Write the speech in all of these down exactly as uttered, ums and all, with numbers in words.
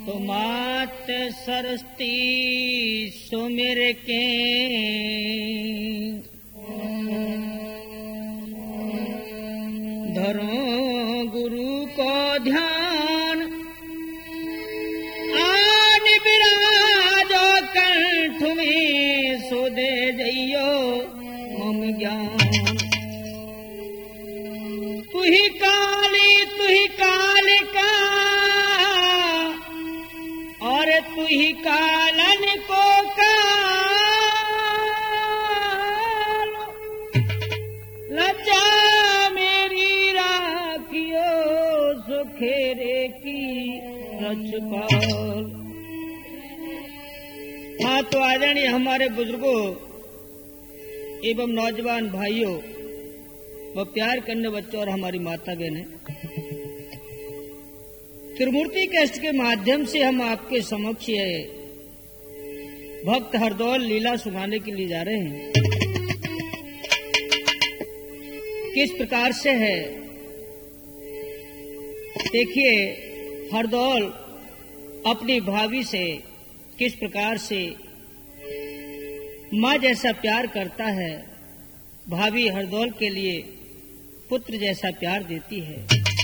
तो मात सरस्ती सुमिर के धरो गुरु को ध्यान आन विराजो कंठ में सो दे जइयो मम ज्ञान। तू ही काली तू ही कालिका और तू ही कालन को काल। लज्जा मेरी राखियो सुखेरे की रचपाल। हाँ तो आदरणीय हमारे बुजुर्गों एवं नौजवान भाइयों व प्यार करने बच्चों और हमारी माता बहनें, त्रिमूर्ति कैस्ट के माध्यम से हम आपके समक्ष ये भक्त हरदौल लीला सुनाने के लिए जा रहे हैं। किस प्रकार से है देखिए, हरदौल अपनी भाभी से किस प्रकार से माँ जैसा प्यार करता है, भाभी हरदौल के लिए पुत्र जैसा प्यार देती है।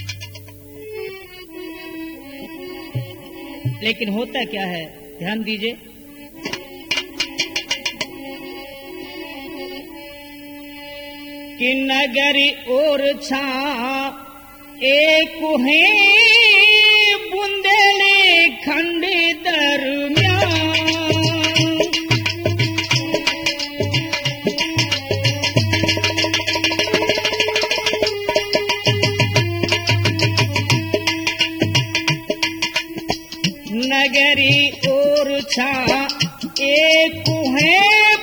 लेकिन होता क्या है, ध्यान दीजिए। कि नगरी और छा एक है बुंदेली खंड दरमियान। नगरी और छा एक है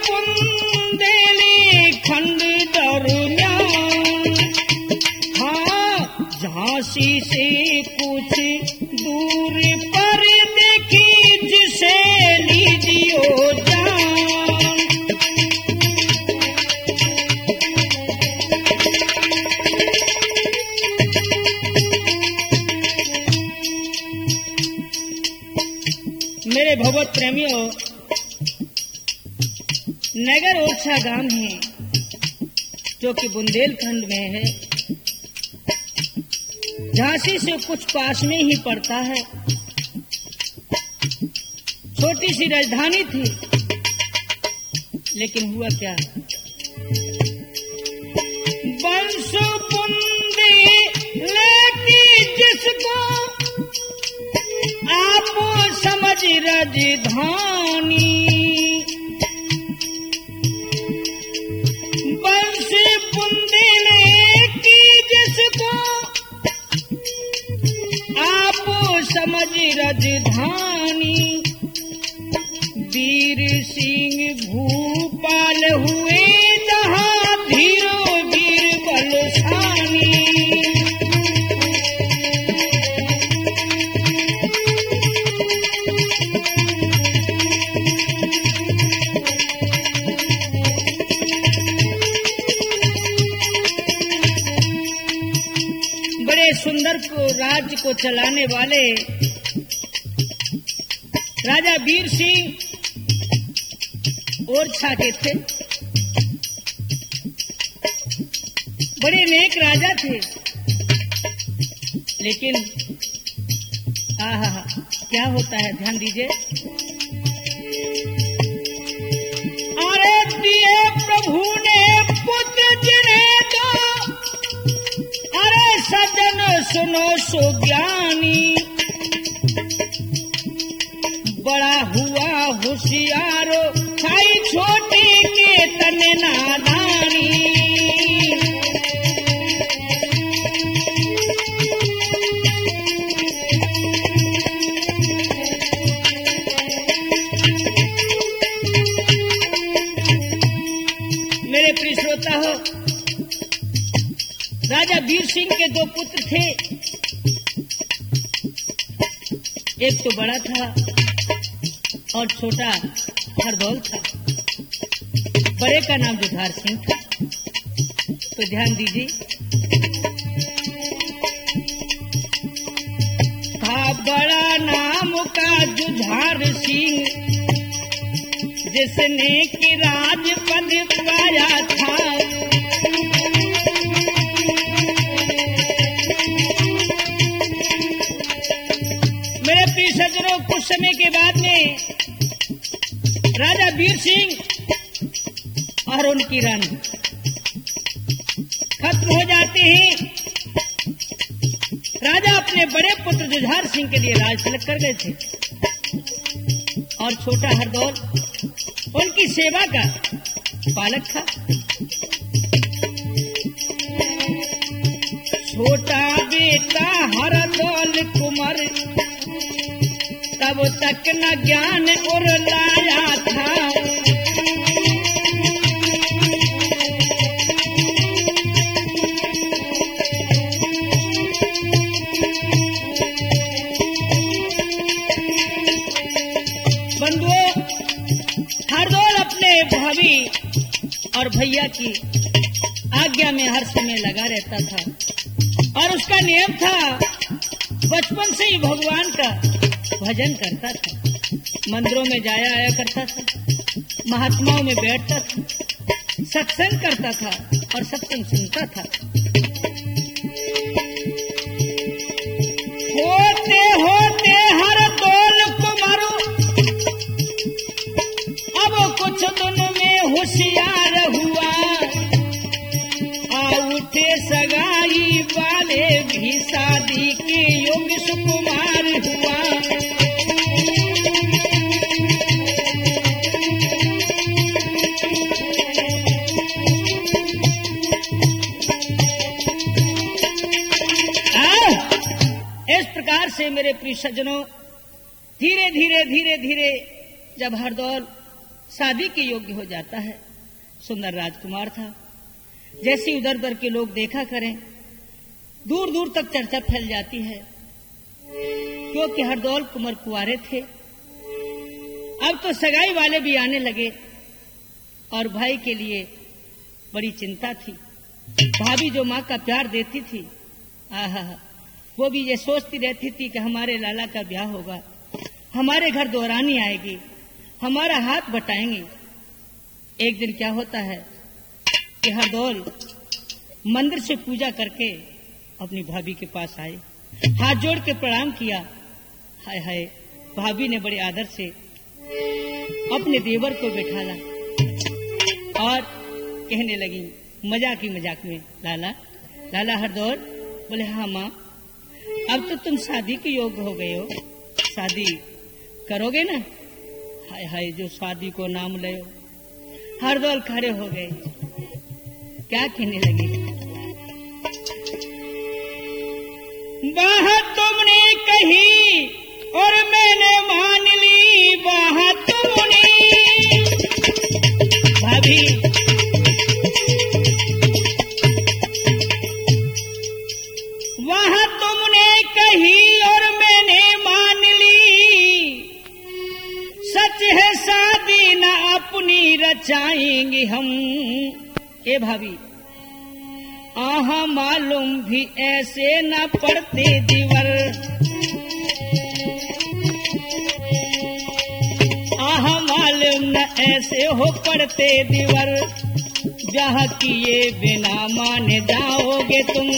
बुंदेली खंड दरमियान। हाँ झांसी से कुछ दूर पर देखी जिसे लीजियो जान। मेरे भगवत प्रेमियों, नगर ओरछा गांव है जो कि बुंदेलखंड में है। झांसी से कुछ पास में ही पड़ता है। छोटी सी राजधानी थी, लेकिन हुआ क्या, वंश बुंदी लेकी जिसको आप समझ राजधानी। वंश बुंदी लेकी जिसको आप समझ राजधानी। वीर सिंह भूपाल हुए जहां धीरो वीर बलशानी। बड़े सुंदर को राज्य को चलाने वाले राजा वीर सिंह ओरछा के थे। बड़े नेक राजा थे, लेकिन आहा क्या होता है, ध्यान दीजिए। अरे दिए प्रभु ने पुत्र जिन्हें दो, अरे सजन सुनो सुज्ञानी। बड़ा हुआ होशियारो खाई छोटे के तन नादानी। मेरे प्रिय श्रोता हो, राजा वीर सिंह के दो पुत्र थे। एक तो बड़ा था और छोटा हरदौल था। बड़े का नाम जुझार सिंह था। तो ध्यान दीजिए, था बड़ा नाम का जुझार सिंह, जिसने कि राजपद पाया था। मेरे प्रिय सज्जनों, कुछ समय के बाद में राजा वीर सिंह और उनकी रानी खत्म हो जाते हैं। राजा अपने बड़े पुत्र जुझार सिंह के लिए राज तिलक कर गए थे और छोटा हरदौल उनकी सेवा का पालक था। छोटा बेटा हरदौल कुंवर तब तक न ज्ञान और लाया था। भाभी और भैया की आज्ञा में हर समय लगा रहता था और उसका नियम था, बचपन से ही भगवान का भजन करता था, मंदिरों में जाया आया करता था, महात्माओं में बैठता था, सत्संग करता था और सत्संग सुनता था। होते होते हरदौल कुंवर अब कुछ दिन में होशियार हुआ, आ उठे सगाई वाले भी शादी के योग्य सुकुमार हुआ। इस प्रकार से मेरे प्रिय सज्जनों, धीरे धीरे धीरे धीरे जब हरदौल शादी के योग्य हो जाता है, सुंदर राजकुमार था। जैसे उधर उधर के लोग देखा करें, दूर दूर तक चर्चा फैल जाती है, क्योंकि हरदौल कुंवर कुंवारे थे। अब तो सगाई वाले भी आने लगे और भाई के लिए बड़ी चिंता थी। भाभी जो माँ का प्यार देती थी, आहा, वो भी ये सोचती रहती थी कि हमारे लाला का ब्याह होगा, हमारे घर दोरानी आएगी, हमारा हाथ बटाएंगे। एक दिन क्या होता है कि हरदौल मंदिर से पूजा करके अपनी भाभी के पास आए, हाथ जोड़ के प्रणाम किया। हाय हाय, भाभी ने बड़े आदर से अपने देवर को बैठाला और कहने लगी मजाक ही मजाक में, लाला लाला हरदौल। बोले हाँ माँ, अब तो तुम शादी के योग्य हो गए हो, शादी करोगे ना? हाय हाय, जो शादी को नाम ले। हरदौल खड़े हो गए, क्या कहने लगे, बात तुमने कही और मैंने मान ली, बात तुमने। भाभी वह तुमने कही और मैंने मान ली, सच है शादी न अपनी रचाएंगे हम। ए भाभी, आहा मालूम भी ऐसे न पड़ते दिवर, आहा मालूम न ऐसे हो पड़ते दिवर, जहाँ किए बिना माने जाओगे तुम।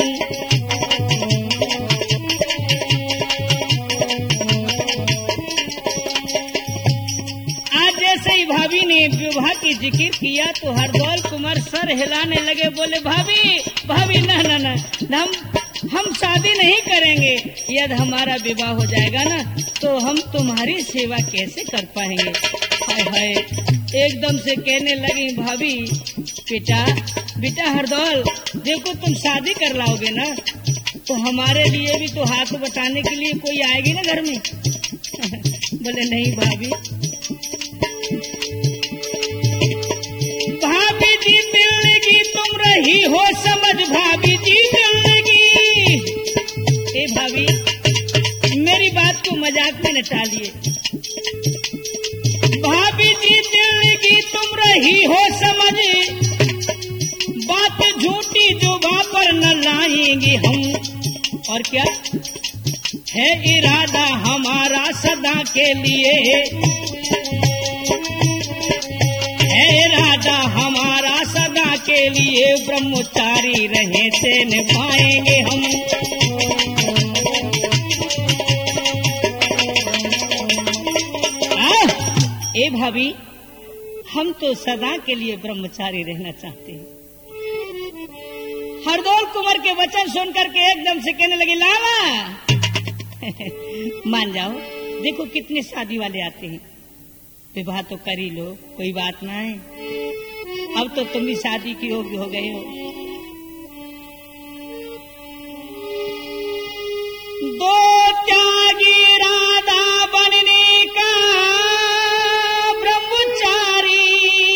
भाभी ने विवाह की जिक्र किया तो हरदौल कुंवर सर हिलाने लगे, बोले भाभी भाभी ना ना ना, हम हम शादी नहीं करेंगे, यदि हमारा विवाह हो जाएगा ना तो हम तुम्हारी सेवा कैसे कर पाएंगे। हाय हाय, एकदम से कहने लगी भाभी, बेटा बेटा हरदौल, देखो तुम शादी कर लाओगे ना तो हमारे लिए भी तो हाथ बटाने के लिए कोई आएगी ना घर में। बोले नहीं भाभी, भाभी जी दिल्ली तुम रही हो समझ, भाभी जी दिल्ली। ए भाभी, मेरी बात को मजाक में न टालिए, भाभी जी दिल्ली तुम रही हो समझ, बात झूठी जो पर न लाएंगे हम। और क्या, है इरादा हमारा सदा के लिए, है इरादा हमारा सदा के लिए, ब्रह्मचारी रहे से निभाएंगे हम। आ, ए भाभी, हम तो सदा के लिए ब्रह्मचारी रहना चाहते हैं। हरदौल कुंवर के वचन सुनकर के एकदम से कहने लगे, लाला मान जाओ, देखो कितने शादी वाले आते हैं, विवाह तो कर ही लो, कोई बात ना है, अब तो तुम भी शादी की योग्य हो गए हो। दो त्यागी राधा बनने का ब्रह्मचारी,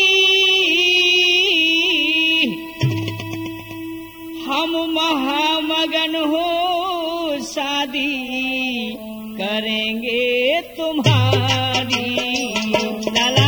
हम महामगन हो शादी करेंगे तुम्हारी। लाला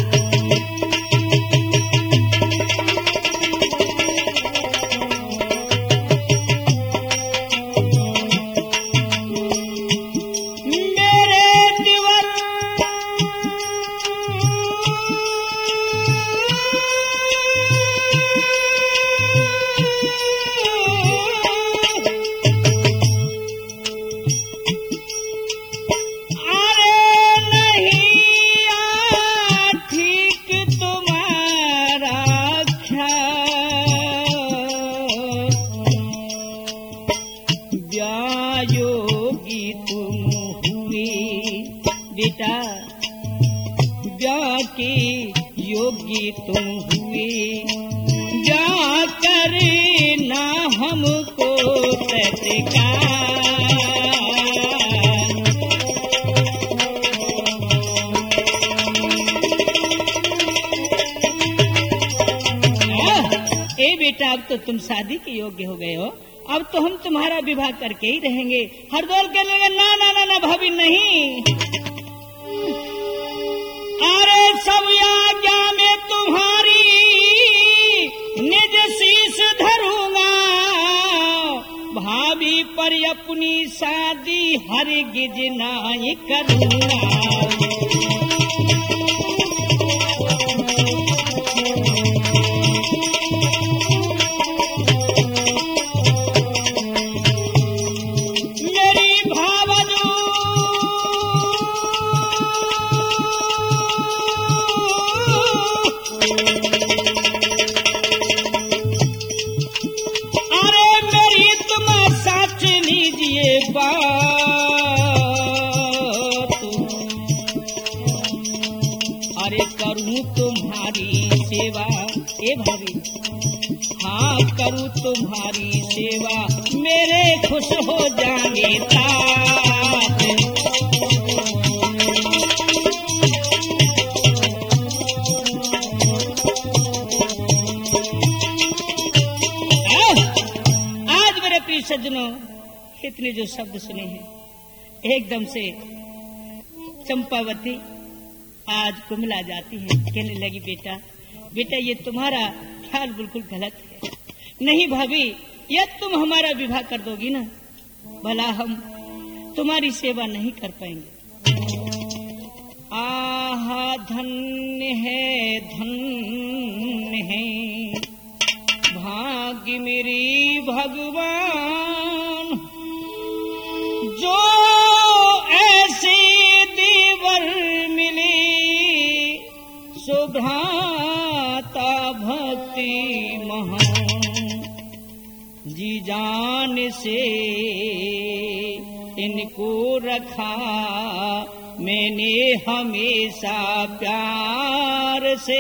योगी तुम हुए, जाकर ना हमको तत्काल। ए बेटा, अब तो तुम शादी के योग्य हो गए हो, अब तो हम तुम्हारा विवाह करके ही रहेंगे। हरदौल कहने लगे, ना ना ना ना भाभी नहीं, अरे सब आज्ञा में तुम्हारी निज शीश धरूंगा, भाभी पर अपनी शादी हरगिज नहीं करूंगा। हाँ करूँ तुम्हारी सेवा, मेरे खुश हो जाएंगे तात। आज मेरे प्रिय सज्जनों, इतने जो शब्द सुने हैं, एकदम से चंपावती आज कुमला जाती है, कहने लगी, बेटा बेटा ये तुम्हारा ख्याल बिल्कुल गलत है। नहीं भाभी, यदि तुम हमारा विवाह कर दोगी ना, भला हम तुम्हारी सेवा नहीं कर पाएंगे। आहा धन्य है धन्य है भाग्य मेरी भगवान, जो ऐसे देवर मिले शोभाता भक्ति महान, जी जान से इनको रखा मैंने हमेशा प्यार से,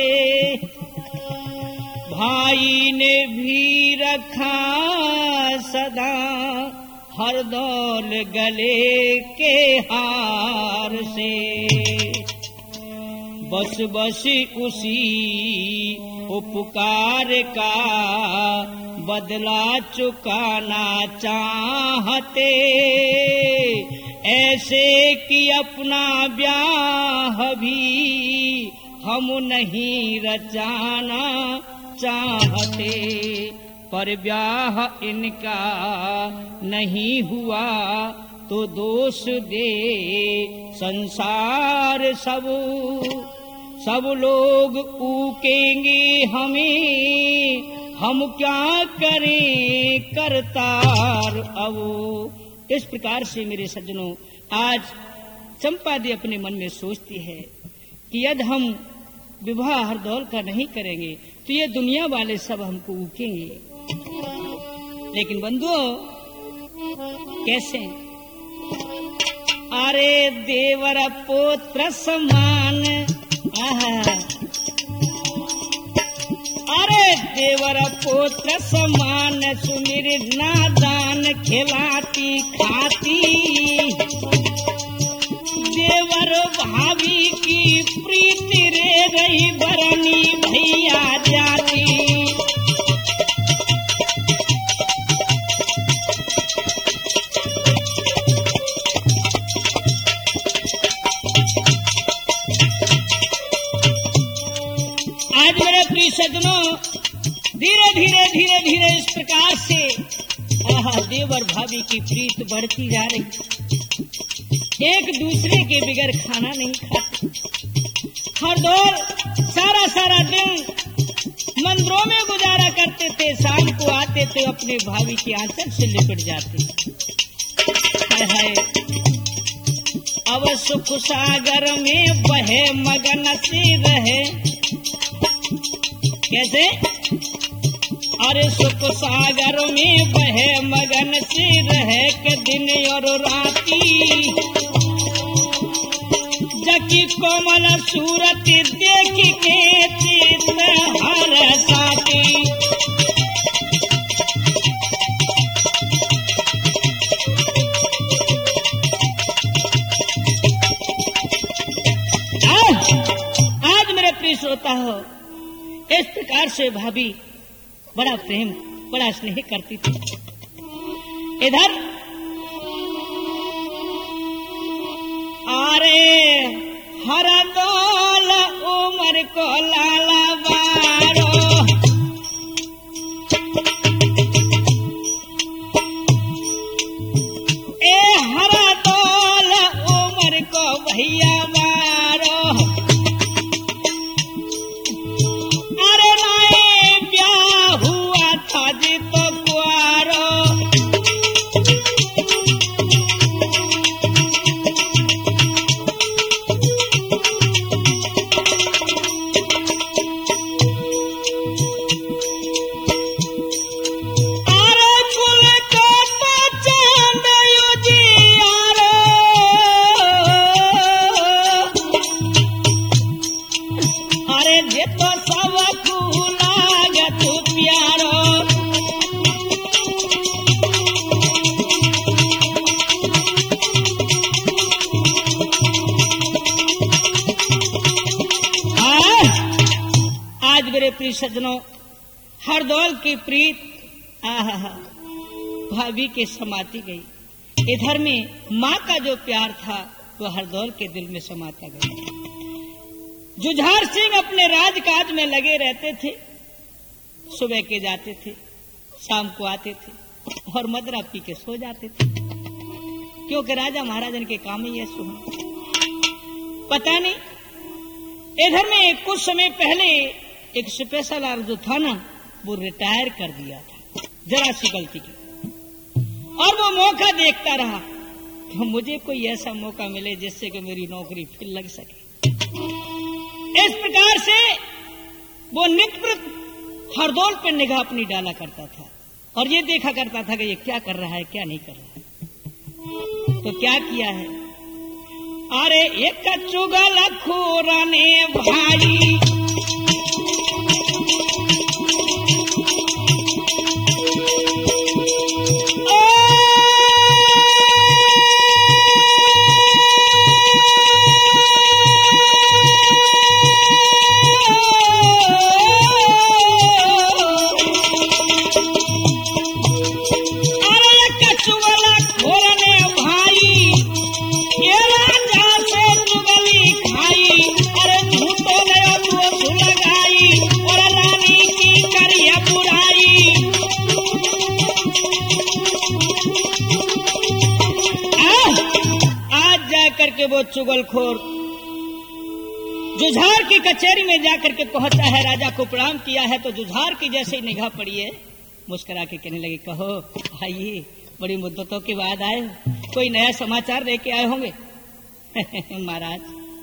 भाई ने भी रखा सदा हर दौल गले के हार से। बस बस उसी उपकार का बदला चुकाना चाहते, ऐसे कि अपना ब्याह भी हम नहीं रचाना चाहते, पर ब्याह इनका नहीं हुआ तो दोष दे संसार सब, सब लोग ऊकेंगे हमें, हम क्या करें करतार अब। इस प्रकार से मेरे सज्जनों, आज चंपा दी अपने मन में सोचती है कि यदि हम विवाह हरदौल का नहीं करेंगे तो ये दुनिया वाले सब हमको ऊकेंगे। लेकिन बंधुओं, कैसे? अरे देवर पुत्र समान, अरे देवर पुत्र समान, सुमिर नादान खिलाती खाती, देवर भाभी की प्रीति रे रही बरनी भैया जाती। आज मेरे प्रिय सज्जनों, धीरे धीरे धीरे धीरे इस प्रकार से आहा देवर भाभी की प्रीत बढ़ती जा रही। एक दूसरे के बिगर खाना नहीं खाते। हरदौल सारा सारा दिन मंदिरों में गुजारा करते थे, शाम को आते थे अपने भाभी की आंचल से लिपट जाते। हाय हाय, अब सुख सागर में बहे मगन से रहे। कैसे? अरे सुख सागर में बहे मगन से रहे के दिन और राती, जकी कोमल सूरत देख के चित हर साथी। आज मेरे प्रिय श्रोता हो, इस प्रकार से भाभी बड़ा प्रेम बड़ा स्नेह करती थी। इधर अरे हरदौल उमर को लाला बारो, ए हरदौल उमर को भैया बारो, अरे नाए ब्याह हुआ था जी तो कुआरो। प्रिय सज्जनों, हरदौल की प्रीत आहा भाभी के समाती गई। इधर में माँ का जो प्यार था वो हरदौल के दिल में समाता गया। जुझार सिंह अपने राजकाज में लगे रहते थे, सुबह के जाते थे, शाम को आते थे और मदरा पी के सो जाते थे, क्योंकि राजा महाराजन के काम ही है सोना। पता नहीं, इधर में कुछ समय पहले एक स्पेशल जो था ना, वो रिटायर कर दिया था जरा सी गलती की, और वो मौका देखता रहा कि मुझे कोई ऐसा मौका मिले जिससे कि मेरी नौकरी फिर लग सके। इस प्रकार से वो नित्य हरदौल पर निगाह अपनी डाला करता था और ये देखा करता था कि ये क्या कर रहा है, क्या नहीं कर रहा है। तो क्या किया है, अरे एक चुगल खोरने भाई, करके वो चुगलखोर जुझार की कचहरी में जाकर के पहुंचा है, राजा को प्रणाम किया है तो जुझार की जैसे ही निगाह पड़ी है, मुस्कुरा के कहने लगे, कहो आइए, बड़ी मुद्दतों के बाद आए, कोई नया समाचार लेके आए होंगे। महाराज,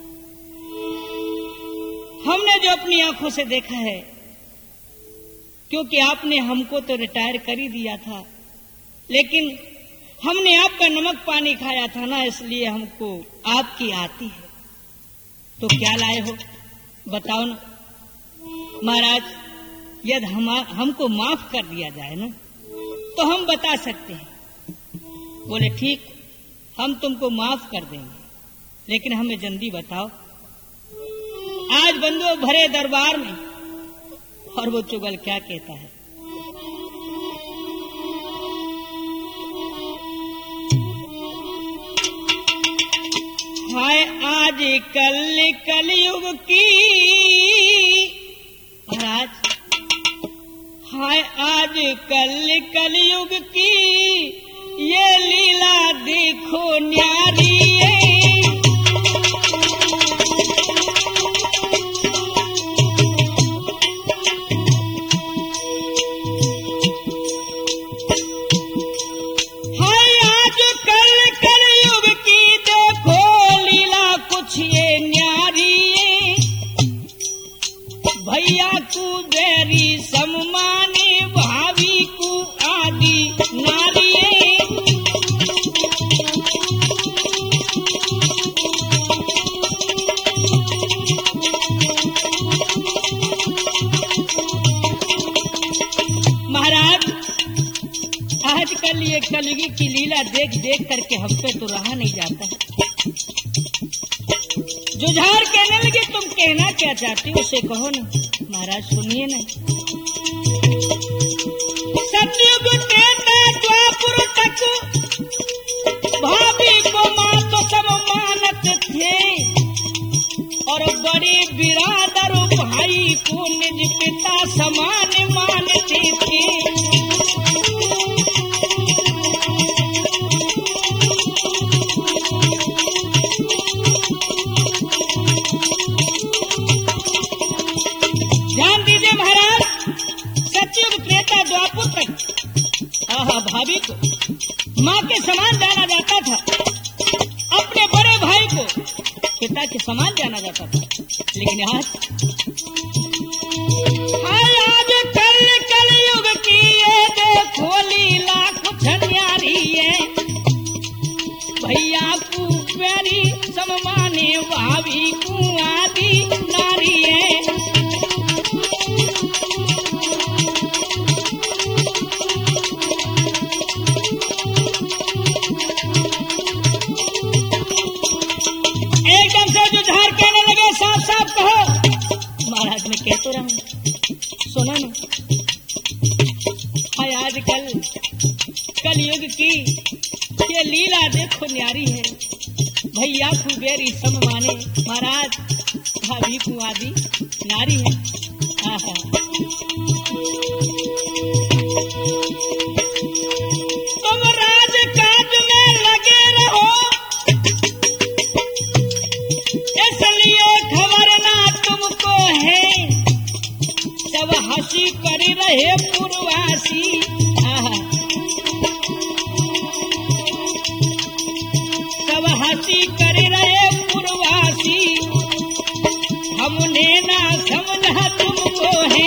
हमने जो अपनी आंखों से देखा है, क्योंकि आपने हमको तो रिटायर कर ही दिया था, लेकिन हमने आपका नमक पानी खाया था ना, इसलिए हमको आपकी आती है। तो क्या लाए हो बताओ ना। महाराज, यदि हम हमको माफ कर दिया जाए ना तो हम बता सकते हैं। बोले ठीक, हम तुमको माफ कर देंगे, लेकिन हमें जल्दी बताओ, आज बंदों भरे दरबार में। और वो चुगल क्या कहता है, हाय आज कल कलयुग की, महाराज, हाय आज कल कलयुग की ये लीला देखो न्यारी है। ये कलयुगी की लीला देख देख करके हम पे तो रहा नहीं जाता। जुझार कहने लगे, तुम कहना क्या चाहती हो उसे कहो ना। महाराज सुनिए ना, सतयुग त्रेता द्वापर तक भाभी को मां तो सब मानत थे, और बड़े बिरादर भाई को निज पिता समान मानते थे। भाभी को माँ के समान जाना जाता था, अपने बड़े भाई को पिता के समान जाना जाता था, लेकिन आज आज कल कलयुग की ये देखो लीला कुछ न्यारी है। भैया को प्यारी सममाने भाभी को आदि नारी है। कह तो रहा हूं, सुनो ना, हाय आजकल कलयुग की ये लीला देखो न्यारी है। भैया कुबेरी सम माने, महाराज भाभी को आदि नारी है। आहा, तुम राज काज में लगे रहो, इसलिए खबर ना तुमको है, सब हंसी कर रहे पूर्वासी। सब हंसी कर रहे पूर्वासी, हमने ना समझा तुमको है।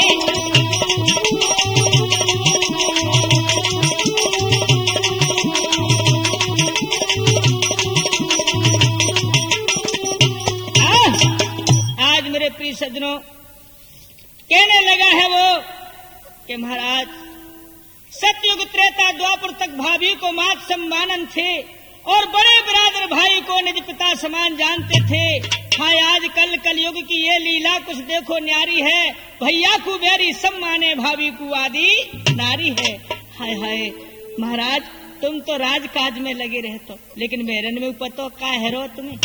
आज मेरे प्रिय सज्जनों, कहने लगा है वो कि महाराज, सतयुग त्रेता द्वापर तक भाभी को मात सम्मानन थे, और बड़े बिरादर भाई को निज पिता समान जानते थे। हाय आज कल कलयुग की ये लीला कुछ देखो न्यारी है। भैया को बेरी सम्माने, भाभी को आदि नारी है। हाय हाय महाराज, तुम तो राजकाज में लगे रहते, लेकिन मेरे में पतो का है तुम्हें।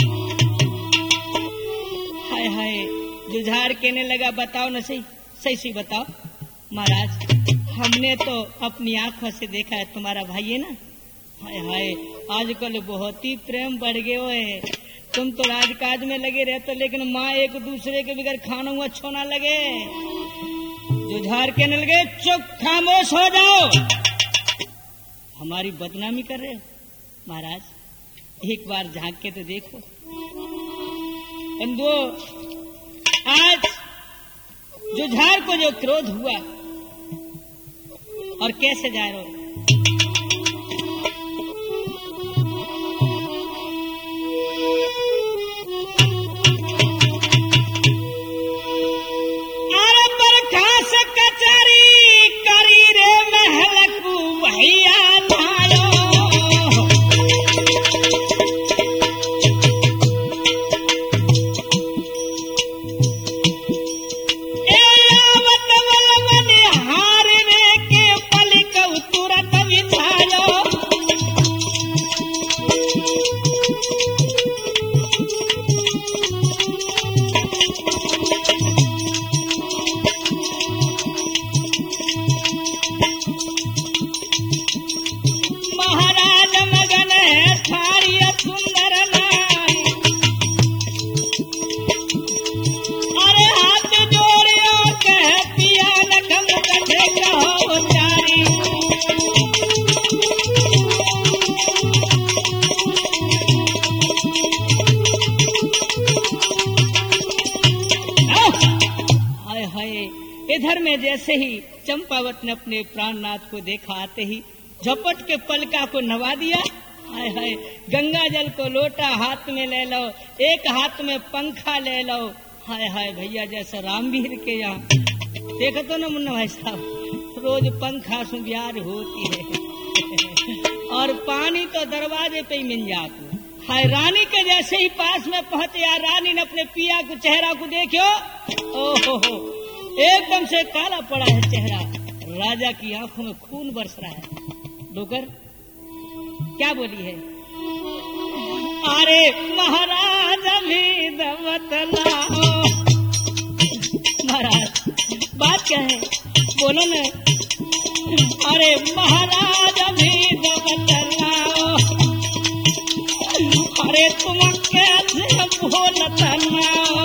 हाय हाय, जुझार कहने लगा, बताओ न सही सही सी बताओ। महाराज, हमने तो अपनी आंखों से देखा है, तुम्हारा भाई है ना। हाय हाय, आजकल बहुत ही प्रेम बढ़ गए हुए, तुम तो राजकाज में लगे रहते, लेकिन माँ एक दूसरे के बगैर खाना हुआ अच्छो ना लगे। जुझार के न लगे, चुप खामोश हो जाओ, हमारी बदनामी कर रहे हो। महाराज एक बार झांक के तो देखो। बंधुओं, आज जुझार को जो क्रोध हुआ और कैसे जा रहे हो, इधर में जैसे ही चंपावत ने अपने प्राणनाथ को देखा, आते ही झपट के पलका को नवा दिया। हाय हाय, गंगा जल को लोटा हाथ में ले लो, एक हाथ में पंखा ले लो। हाय हाय भैया, जैसे रामवीर के यहाँ देखो तो ना मुन्ना भाई साहब, रोज पंखा सुबियार होती है और पानी तो दरवाजे पे ही मिल जाती। हाय, रानी के जैसे ही पास में पहुंचे, यार रानी ने अपने पिया को चेहरा को देखो, ओहो हो, एकदम से काला पड़ा है चेहरा, राजा की आंखों में खून बरस रहा है। डोकर क्या बोली है, अरे महाराज अभी बतलाओ। महाराज बात क्या है, बोलो न। अरे महाराज अभी बतलाओ, अरे तुम कैसे बोलता ना।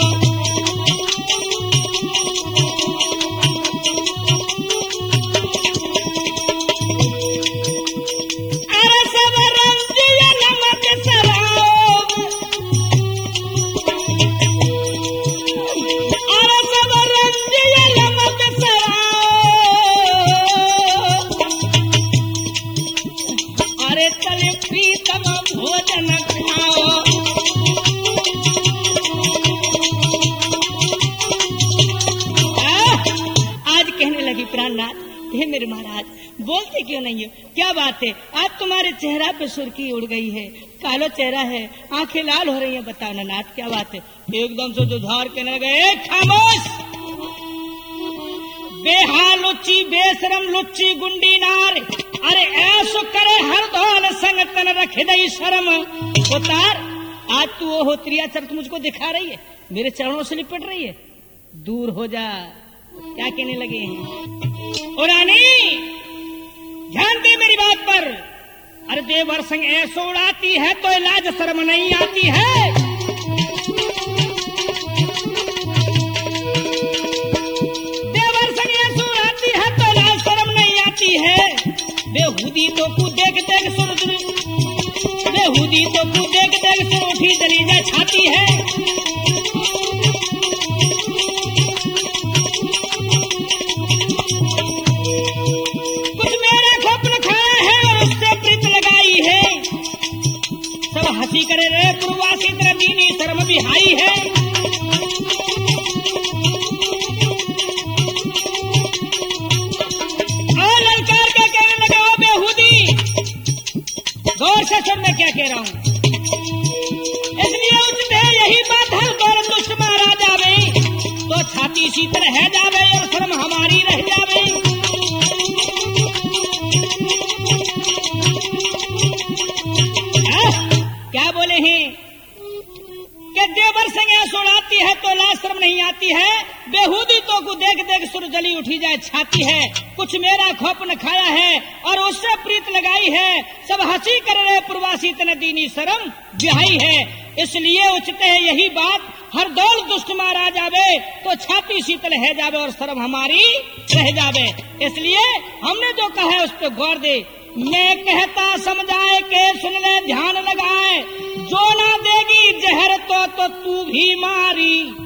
मेरे महाराज बोलते क्यों नहीं हो, क्या बात है, आज तुम्हारे चेहरा पे सुर्खी उड़ गई है, कालो चेहरा है, आंखें लाल हो रही हैं, बताओ ना नाथ क्या बात है। एकदम से जुझार के न गए, खामोश, बेहाल लुच्ची बेशरम लुच्ची गुंडी नार, अरे ऐसो करे हर दौल संग तन रखे दई शर्म उतार। आज तू वो होत्रिया चरित मुझको दिखा रही है, मेरे चरणों से लिपट रही है, दूर हो जा। क्या कहने लगे हैं, और रानी ध्यान दे मेरी बात पर, अरे देवर संग ऐसो उड़ाती है तो लाज शर्म नहीं आती है। देवर संग ऐसो उड़ाती है तो लाज शर्म नहीं आती है। बेहुदी तो कु देख देख सुन बेहुदी तो कु देख देख सुन उठी चली जा छाती है। हंसी करे रे पूर्वासी तेरा दीनी शर्म बिहाई है। और ललकार के कहने लगा, ओ बेहुदी, गौर से सुन मैं क्या कह रहा हूँ, इसलिए उचित है यही बात हर दौर दुष्ट मारा जावे तो छाती सी तरह है जावे और शर्म हमारी रह जावे। क्या बोले हैं कि देवर संग सुनाती है तो लाज शर्म नहीं आती है। बेहुदी तो को देख देख सुर जली उठी जाए छाती है। कुछ मेरा खौफ न खाया है और उससे प्रीत लगाई है। सब हंसी कर रहे प्रवासी तने दीनी शर्म बिहाई है। इसलिए उचित है यही बात, हर दौल दुष्ट मारा जावे तो छाती शीतल है जावे और शर्म हमारी रह जावे। इसलिए हमने जो कहा है उस पर गौर दे। मैं कहता समझाए के सुन ले ध्यान लगाए, जो ना देगी जहर तो, तो तू भी मारी।